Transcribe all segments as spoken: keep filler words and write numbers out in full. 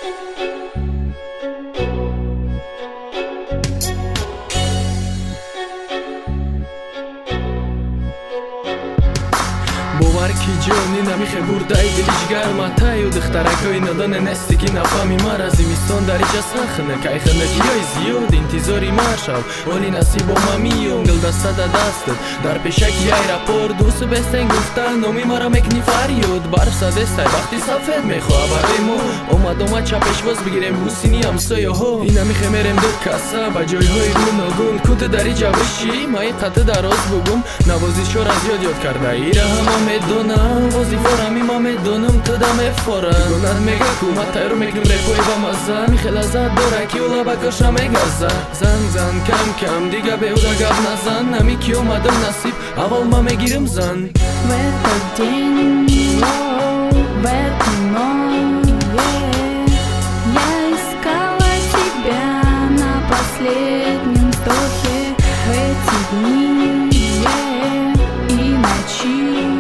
бовар ки ҷони намихе бурдаи дилиш гарматаю духтаракҳои нодоне нести ки нафами мара зимистон дариҷа сахна кайханакиёи зиёд интизори маршав оли насибо мамиём дилдастада дастат дар пешаки аэропорт дусу бестен гуфта номи мара мекни фарёд барф садестай вақти сафед мехоҳа барои мо омад омад чапешвоз бигирем бусини ҳамсояҳо и намихе мерем ду каса ба ҷойҳои гуногун куду дариҷа виши маи қати дароз бугум навозишора зиёд ёд карда ира ҳама медонам возифорами ма медонам туда мефора гонат мега кума тайро мекнем репои ба маза михе лаззат дора ки у лабакаша мегаза зан зан кам кам дига беҳуда гап назан нами ки омадам насиб аввал ма мегирам зан В этот день, в эту ночь я искала тебя на последнем вздохе. В эти дни и ночи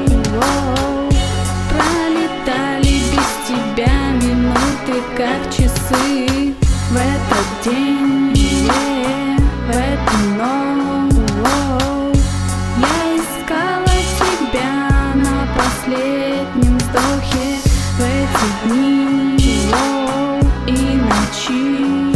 пролетали без тебя минуты, как часы. В этот день, в эту ночь я искала тебя на последнем вздохе. В эти дни и ночи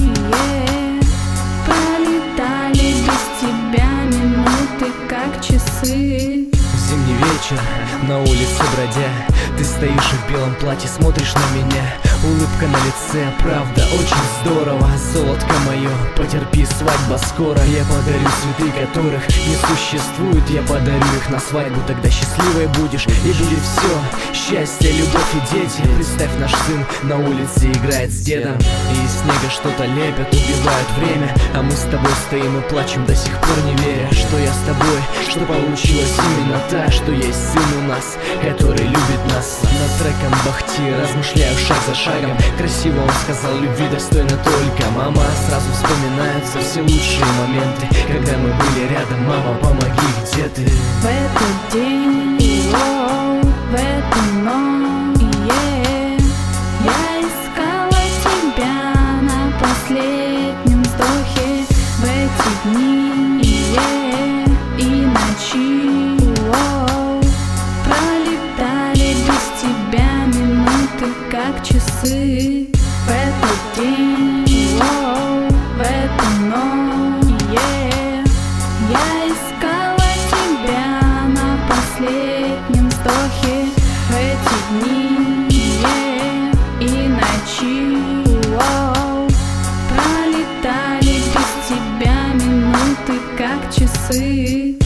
пролетали без тебя минуты, как часы. Зимний вечер, на улице бродя, ты стоишь в белом платье, смотришь на меня. Улыбка на лице, правда, очень здорово. Золотко мое, потерпи, свадьба скоро. Я подарю цветы, которых не существует. Я подарю их на свадьбу, тогда счастливой будешь. И будет все, счастье, любовь и дети. Представь, наш сын на улице играет с дедом, и из снега что-то лепят, убивают время. А мы с тобой стоим и плачем, до сих пор не веря, что я с тобой, что получилось именно та, что есть сын у нас, который любит нас. Над треком бахти, размышляю шаг за шагом. Красиво он сказал, любви достойна только мама. Сразу вспоминаются все лучшие моменты, когда мы были рядом. Мама, помоги, где ты? В этот день, в эту ночь я искала тебя на последнем вздохе. В эти дни и ночи пролетали без тебя минуты, как часы. В этот день, в эту ночь я искала тебя на последнем вздохе. В эти дни и ночи пролетали без тебя минуты, как часы.